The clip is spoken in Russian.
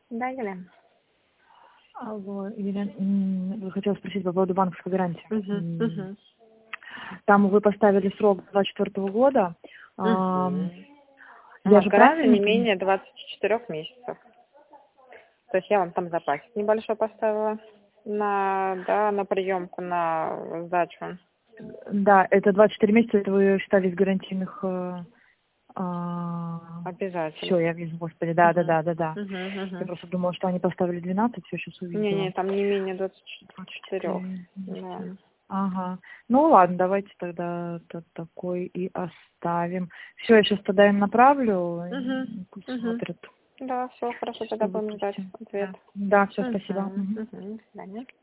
Да, Елена. Алло, Елена, я хотела спросить по поводу банковской гарантии. Там вы поставили срок 24 года. Я же Гарантия правильно... не менее 24 месяцев. То есть я вам там запасик небольшой поставила на приемку, на сдачу. Да, это 24 месяца, это вы считали из гарантийных... Обязательно. Все, я вижу, господи, да. Я Угу. просто думала, что они поставили 12, все сейчас увидела. Не, там не менее 24. Да. Ага. Ну ладно, давайте тогда такой и оставим. Все, я сейчас тогда им направлю, пусть смотрят. Да, все, хорошо, тогда будем ждать ответ. Да, все, спасибо. До свидания.